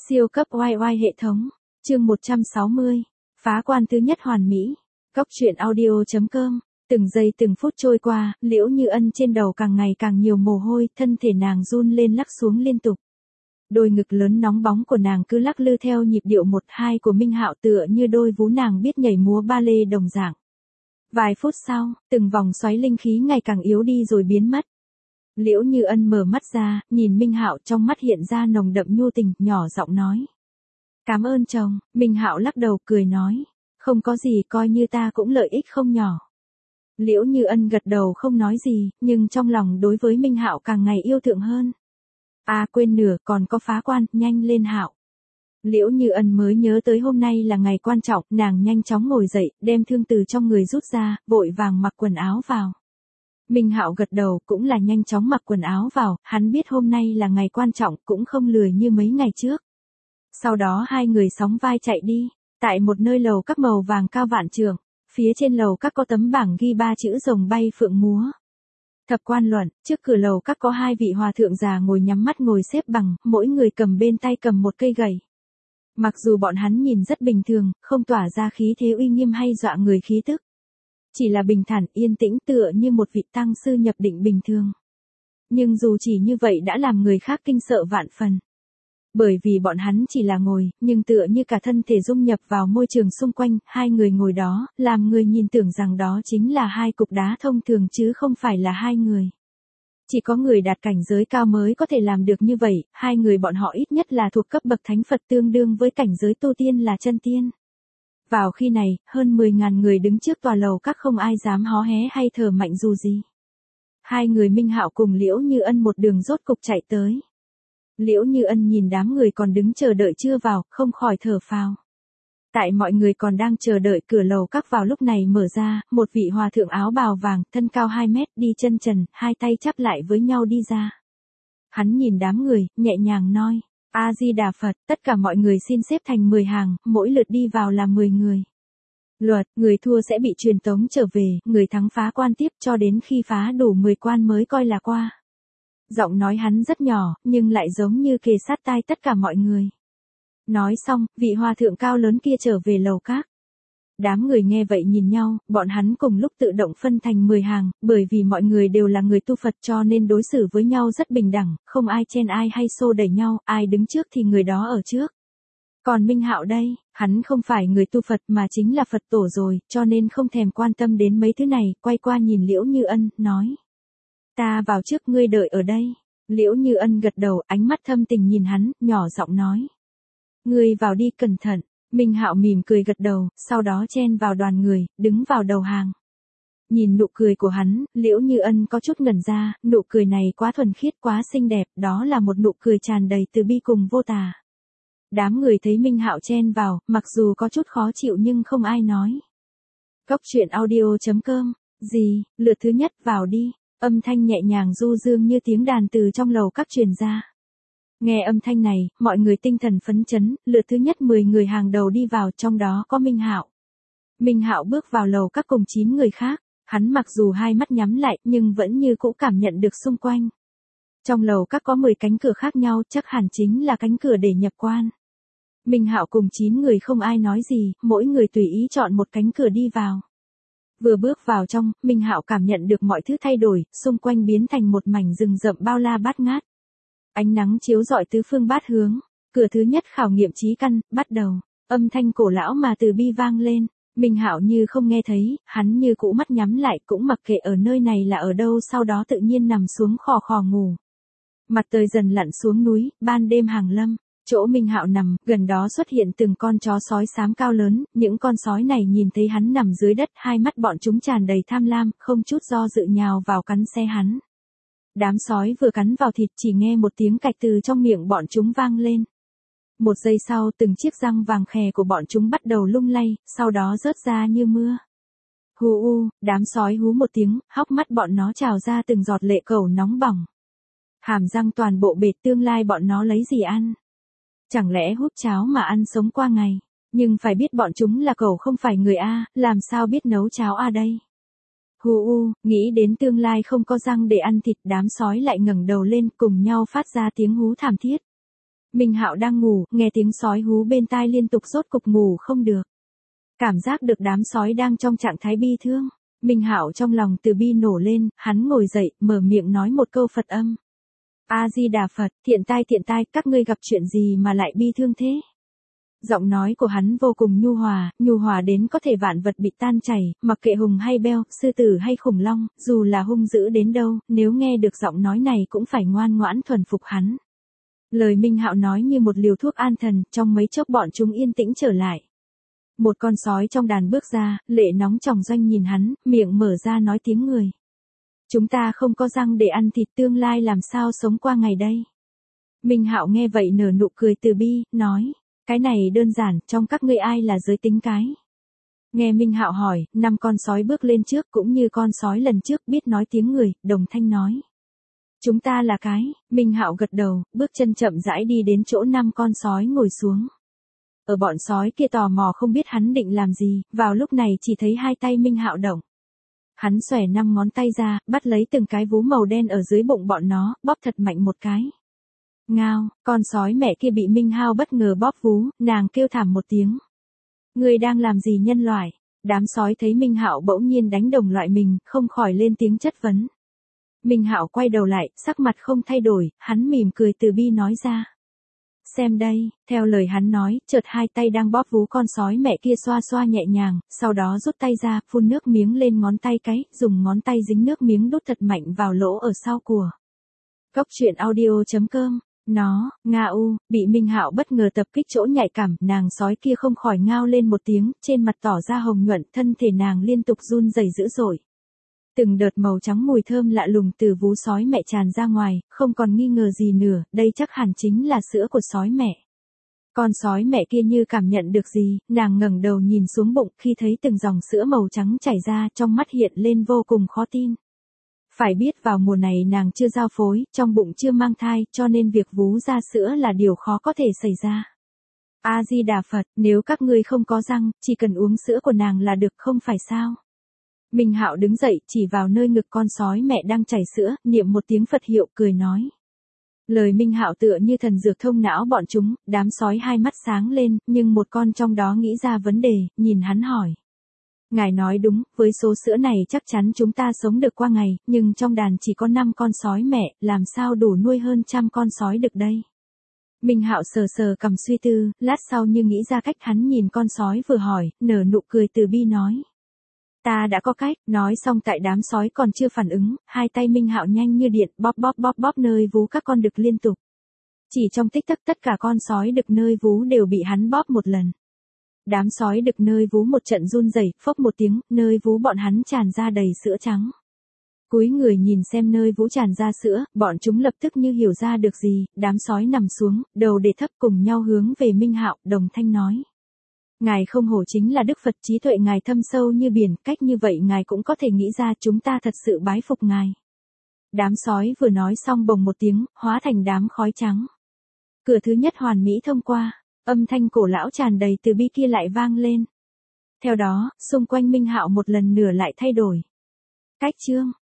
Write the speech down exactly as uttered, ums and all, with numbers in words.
Siêu cấp oai oai hệ thống, chương một trăm sáu mươi, phá quan thứ nhất hoàn mỹ. Cóc truyện audio.com. Từng giây từng phút trôi qua, Liễu Như Ân trên đầu càng ngày càng nhiều mồ hôi, thân thể nàng run lên lắc xuống liên tục. Đôi ngực lớn nóng bóng của nàng cứ lắc lư theo nhịp điệu một hai của Minh Hạo, tựa như đôi vú nàng biết nhảy múa ba lê đồng dạng. Vài phút sau, từng vòng xoáy linh khí ngày càng yếu đi rồi biến mất. Liễu Như Ân mở mắt ra, nhìn Minh Hạo, trong mắt hiện ra nồng đậm nhu tình, nhỏ giọng nói: "Cảm ơn chồng." Minh Hạo lắc đầu cười nói: "Không có gì, coi như ta cũng lợi ích không nhỏ." Liễu Như Ân gật đầu không nói gì, nhưng trong lòng đối với Minh Hạo càng ngày yêu thương hơn. À quên nửa, còn có phá quan, nhanh lên Hạo. Liễu Như Ân mới nhớ tới hôm nay là ngày quan trọng, nàng nhanh chóng ngồi dậy, đem thương từ trong người rút ra, vội vàng mặc quần áo vào. Minh Hạo gật đầu, cũng là nhanh chóng mặc quần áo vào, hắn biết hôm nay là ngày quan trọng, cũng không lười như mấy ngày trước. Sau đó hai người sóng vai chạy đi, tại một nơi lầu các màu vàng cao vạn trượng, phía trên lầu các có tấm bảng ghi ba chữ rồng bay phượng múa. Thập quan luận, trước cửa lầu các có hai vị hòa thượng già ngồi nhắm mắt ngồi xếp bằng, mỗi người cầm bên tay cầm một cây gậy. Mặc dù bọn hắn nhìn rất bình thường, không tỏa ra khí thế uy nghiêm hay dọa người khí tức. Chỉ là bình thản yên tĩnh tựa như một vị tăng sư nhập định bình thường. Nhưng dù chỉ như vậy đã làm người khác kinh sợ vạn phần. Bởi vì bọn hắn chỉ là ngồi, nhưng tựa như cả thân thể dung nhập vào môi trường xung quanh, hai người ngồi đó, làm người nhìn tưởng rằng đó chính là hai cục đá thông thường chứ không phải là hai người. Chỉ có người đạt cảnh giới cao mới có thể làm được như vậy, hai người bọn họ ít nhất là thuộc cấp bậc thánh Phật, tương đương với cảnh giới tu tiên là chân tiên. Vào khi này, hơn mười ngàn người đứng trước tòa lầu các, không ai dám hó hé hay thở mạnh dù gì. Hai người Minh Hạo cùng Liễu Như Ân một đường rốt cục chạy tới. Liễu Như Ân nhìn đám người còn đứng chờ đợi chưa vào, không khỏi thở phào. Tại mọi người còn đang chờ đợi, cửa lầu các vào lúc này mở ra, một vị hòa thượng áo bào vàng, thân cao hai mét, đi chân trần, hai tay chắp lại với nhau đi ra. Hắn nhìn đám người, nhẹ nhàng nói: "A Di Đà Phật, tất cả mọi người xin xếp thành mười hàng, mỗi lượt đi vào là mười người. Luật, người thua sẽ bị truyền tống trở về, người thắng phá quan tiếp cho đến khi phá đủ mười quan mới coi là qua." Giọng nói hắn rất nhỏ, nhưng lại giống như kề sát tai tất cả mọi người. Nói xong, vị hòa thượng cao lớn kia trở về lầu các. Đám người nghe vậy nhìn nhau, bọn hắn cùng lúc tự động phân thành mười hàng, bởi vì mọi người đều là người tu Phật cho nên đối xử với nhau rất bình đẳng, không ai chen ai hay xô đẩy nhau, ai đứng trước thì người đó ở trước. Còn Minh Hạo đây, hắn không phải người tu Phật mà chính là Phật tổ rồi, cho nên không thèm quan tâm đến mấy thứ này, quay qua nhìn Liễu Như Ân, nói: "Ta vào trước, ngươi đợi ở đây." Liễu Như Ân gật đầu, ánh mắt thâm tình nhìn hắn, nhỏ giọng nói: "Ngươi vào đi, cẩn thận." Minh Hạo mỉm cười gật đầu, sau đó chen vào đoàn người, đứng vào đầu hàng. Nhìn nụ cười của hắn, Liễu Như Ân có chút ngẩn ra, nụ cười này quá thuần khiết, quá xinh đẹp, đó là một nụ cười tràn đầy từ bi cùng vô tà. Đám người thấy Minh Hạo chen vào, mặc dù có chút khó chịu nhưng không ai nói. Cóc truyện audio.com. Gì, lượt thứ nhất vào đi. Âm thanh nhẹ nhàng du dương như tiếng đàn từ trong lầu các truyền ra. Nghe âm thanh này, mọi người tinh thần phấn chấn, lượt thứ nhất mười người hàng đầu đi vào, trong đó có Minh Hạo. Minh Hạo bước vào lầu các cùng chín người khác, hắn mặc dù hai mắt nhắm lại nhưng vẫn như cũ cảm nhận được xung quanh. Trong lầu các có mười cánh cửa khác nhau, chắc hẳn chính là cánh cửa để nhập quan. Minh Hạo cùng chín người không ai nói gì, mỗi người tùy ý chọn một cánh cửa đi vào. Vừa bước vào trong, Minh Hạo cảm nhận được mọi thứ thay đổi, xung quanh biến thành một mảnh rừng rậm bao la bát ngát. Ánh nắng chiếu rọi tứ phương bát hướng. Cửa thứ nhất khảo nghiệm chí căn, bắt đầu. Âm thanh cổ lão mà từ bi vang lên. Minh Hạo như không nghe thấy, hắn như cũ mắt nhắm lại, cũng mặc kệ ở nơi này là ở đâu, sau đó tự nhiên nằm xuống khò khò ngủ. Mặt trời dần lặn xuống núi, ban đêm hàng lâm. Chỗ Minh Hạo nằm, gần đó xuất hiện từng con chó sói xám cao lớn, những con sói này nhìn thấy hắn nằm dưới đất, hai mắt bọn chúng tràn đầy tham lam, không chút do dự nhào vào cắn xé hắn. Đám sói vừa cắn vào thịt, chỉ nghe một tiếng cạch từ trong miệng bọn chúng vang lên. Một giây sau, từng chiếc răng vàng khè của bọn chúng bắt đầu lung lay, sau đó rớt ra như mưa. Hù u, đám sói hú một tiếng, hốc mắt bọn nó trào ra từng giọt lệ cẩu nóng bỏng. Hàm răng toàn bộ bệt, tương lai bọn nó lấy gì ăn? Chẳng lẽ hút cháo mà ăn sống qua ngày? Nhưng phải biết bọn chúng là cẩu không phải người a, làm sao biết nấu cháo a đây? Hù u, nghĩ đến tương lai không có răng để ăn thịt, đám sói lại ngẩng đầu lên cùng nhau phát ra tiếng hú thảm thiết. Minh Hạo đang ngủ, nghe tiếng sói hú bên tai liên tục rốt cục ngủ không được. Cảm giác được đám sói đang trong trạng thái bi thương. Minh Hạo trong lòng từ bi nổ lên, hắn ngồi dậy, mở miệng nói một câu Phật âm. A-di-đà Phật, thiện tai thiện tai, các ngươi gặp chuyện gì mà lại bi thương thế? Giọng nói của hắn vô cùng nhu hòa, nhu hòa đến có thể vạn vật bị tan chảy, mặc kệ hùng hay beo, sư tử hay khủng long, dù là hung dữ đến đâu, nếu nghe được giọng nói này cũng phải ngoan ngoãn thuần phục hắn. Lời Minh Hạo nói như một liều thuốc an thần, trong mấy chốc bọn chúng yên tĩnh trở lại. Một con sói trong đàn bước ra, lệ nóng tròng doanh nhìn hắn, miệng mở ra nói tiếng người. Chúng ta không có răng để ăn thịt, tương lai làm sao sống qua ngày đây? Minh Hạo nghe vậy nở nụ cười từ bi, nói, cái này đơn giản, trong các ngươi ai là giới tính cái? Nghe Minh Hạo hỏi, năm con sói bước lên trước cũng như con sói lần trước biết nói tiếng người, đồng thanh nói. Chúng ta là cái, Minh Hạo gật đầu, bước chân chậm rãi đi đến chỗ năm con sói ngồi xuống. Ở bọn sói kia tò mò không biết hắn định làm gì, vào lúc này chỉ thấy hai tay Minh Hạo động. Hắn xòe năm ngón tay ra, bắt lấy từng cái vú màu đen ở dưới bụng bọn nó, bóp thật mạnh một cái. Ngao, con sói mẹ kia bị Minh Hạo bất ngờ bóp vú, nàng kêu thảm một tiếng. Người đang làm gì nhân loại? Đám sói thấy Minh Hạo bỗng nhiên đánh đồng loại mình, không khỏi lên tiếng chất vấn. Minh Hạo quay đầu lại, sắc mặt không thay đổi, hắn mỉm cười từ bi nói ra. Xem đây, theo lời hắn nói, chợt hai tay đang bóp vú con sói mẹ kia xoa xoa nhẹ nhàng, sau đó rút tay ra, phun nước miếng lên ngón tay cái, dùng ngón tay dính nước miếng đút thật mạnh vào lỗ ở sau của. Cốc truyện audio chấm com, nó, Nga U, bị Minh Hạo bất ngờ tập kích chỗ nhạy cảm, nàng sói kia không khỏi ngao lên một tiếng, trên mặt tỏ ra hồng nhuận, thân thể nàng liên tục run rẩy dữ dội. Từng đợt màu trắng mùi thơm lạ lùng từ vú sói mẹ tràn ra ngoài, không còn nghi ngờ gì nữa, đây chắc hẳn chính là sữa của sói mẹ. Con sói mẹ kia như cảm nhận được gì, nàng ngẩng đầu nhìn xuống bụng, khi thấy từng dòng sữa màu trắng chảy ra, trong mắt hiện lên vô cùng khó tin. Phải biết vào mùa này nàng chưa giao phối, trong bụng chưa mang thai, cho nên việc vú ra sữa là điều khó có thể xảy ra. A-di-đà Phật, nếu các ngươi không có răng, chỉ cần uống sữa của nàng là được, không phải sao? Minh Hạo đứng dậy, chỉ vào nơi ngực con sói mẹ đang chảy sữa, niệm một tiếng Phật hiệu, cười nói. Lời Minh Hạo tựa như thần dược thông não bọn chúng, đám sói hai mắt sáng lên, nhưng một con trong đó nghĩ ra vấn đề, nhìn hắn hỏi. Ngài nói đúng, với số sữa này chắc chắn chúng ta sống được qua ngày, nhưng trong đàn chỉ có năm con sói mẹ, làm sao đủ nuôi hơn trăm con sói được đây? Minh Hạo sờ sờ cầm suy tư, lát sau như nghĩ ra cách, hắn nhìn con sói vừa hỏi, nở nụ cười từ bi nói. Ta đã có cách, nói xong tại đám sói còn chưa phản ứng, hai tay Minh Hạo nhanh như điện, bóp bóp bóp bóp nơi vú các con đực liên tục. Chỉ trong tích tắc tất cả con sói đực nơi vú đều bị hắn bóp một lần. Đám sói đực nơi vú một trận run rẩy, phốc một tiếng, nơi vú bọn hắn tràn ra đầy sữa trắng. Cúi người nhìn xem nơi vú tràn ra sữa, bọn chúng lập tức như hiểu ra được gì, đám sói nằm xuống, đầu để thấp cùng nhau hướng về Minh Hạo, đồng thanh nói. Ngài không hổ chính là Đức Phật, trí tuệ ngài thâm sâu như biển, cách như vậy ngài cũng có thể nghĩ ra, chúng ta thật sự bái phục ngài. Đám sói vừa nói xong bồng một tiếng, hóa thành đám khói trắng. Cửa thứ nhất hoàn mỹ thông qua, âm thanh cổ lão tràn đầy từ bi kia lại vang lên. Theo đó, xung quanh Minh Hạo một lần nữa lại thay đổi. Cách chương